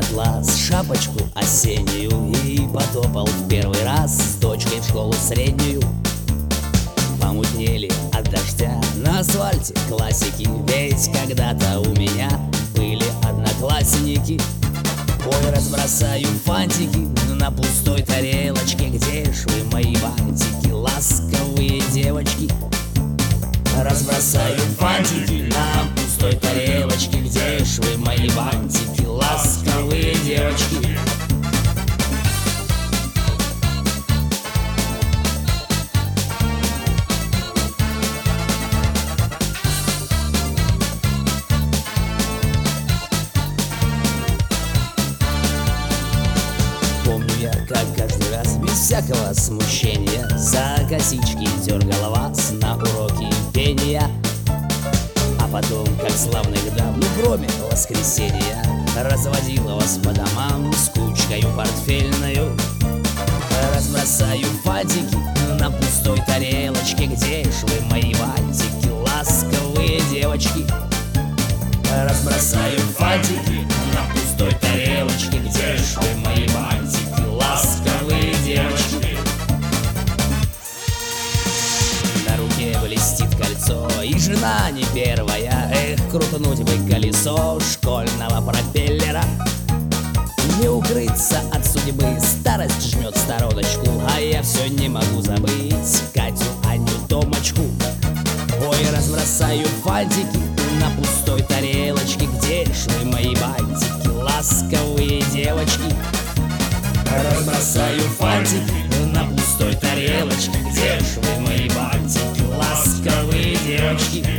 атлас, шапочку осеннюю и потопал в первый раз с дочкой в школу среднюю. Помутнели от дождя на асфальте классики, ведь когда-то у меня были одноклассники. Ой, разбросаю фантики на пустой тарелочке, где ж вы, мои бантики, ласковые девочки? Разбросаю фантики на пустой тарелочке, где ж вы, мои бантики, ласковые девочки? Помню я, как каждый раз без всякого смущения за косички дергала вас на уроки пения. А потом, как славных дам, кроме воскресенья, разводила вас по домам с кучкою портфельною. Разбросаю фантики на пустой тарелочке, где ж вы, мои бантики, ласковые девочки? Разбросаю фантики на пустой тарелочке, где ж вы, мои бантики, ласковые девочки? На руке блестит кольцо, и жена не первая. Эх, крутнуть бы колесо школьного пропеллера. Не укрыться от судьбы, старость жмет стороночку, а я все не могу забыть Катю, Аню, Томочку. Ой, разбросаю фантики на пустой тарелочке, где ж вы, мои бантики, ласковые девочки? Разбросаю фантики на пустой тарелочке, где ж вы, мои бантики, ласковые девочки?